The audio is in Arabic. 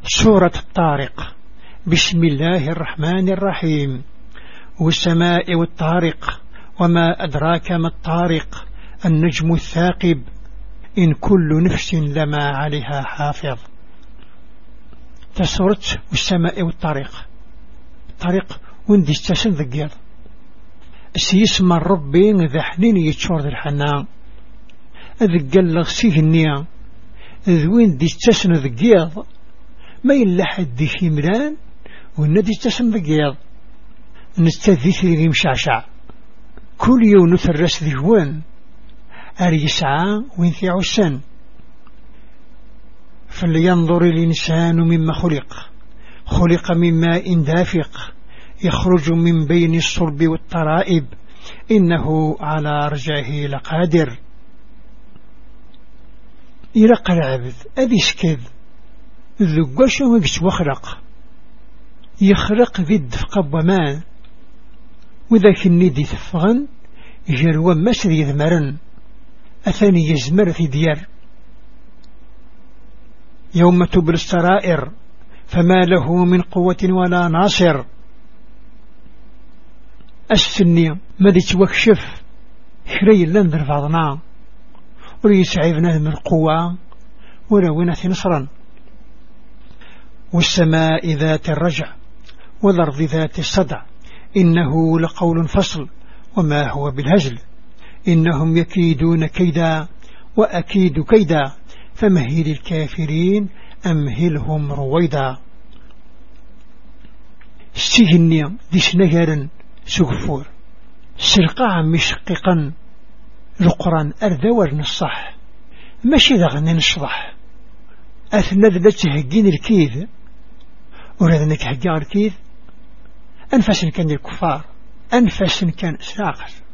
سورة الطارق. بسم الله الرحمن الرحيم. والسماء والطارق وما أدراك ما الطارق النجم الثاقب إن كل نفس لما عليها حافظ. تسورة والسماء والطارق. الطريق وندي استسن ذقيض سيسمى الربي ذا حنين يتشور ذا الحنان ذا قلغ سيهنيا ذوين دي استسن ذقيض ما يلا حد دي شمران وندي استسن ذقيض نستذي ثري مشعشع كل يوم نثرس ذهوان أري يسعى وين في عسان. فلينظر الإنسان مما خلق من ماء دافق يخرج من بين الصلب والترائب إنه على رجعه لقادر. يلقى العبد أذي سكذ ذقاش وقت وخرق يخرق ذي الدفق ومان وذاك الندي ثفغن جروا مسر يذمرن أثاني يزمر في ديار يوم تبل السرائر فما له من قوة ولا ناصر. السنية ماذا توكشف شري لندر بعضنا وليسعيبنا من القوة ولونا نصرا. والسماء ذات الرجع والأرض ذات الصدع إنه لقول فصل وما هو بالهزل إنهم يكيدون كيدا وأكيد كيدا فمهل الكافرين أمهلهم رويدا. السجن ديش نجرا سقفور سرقا مشققا القرآن أردور نصح ماشي ذغني نشرح أثنى ذا تهجين الكيد ورذنك هجار الكيد أنفس كان الكفار أنفس كان ساقر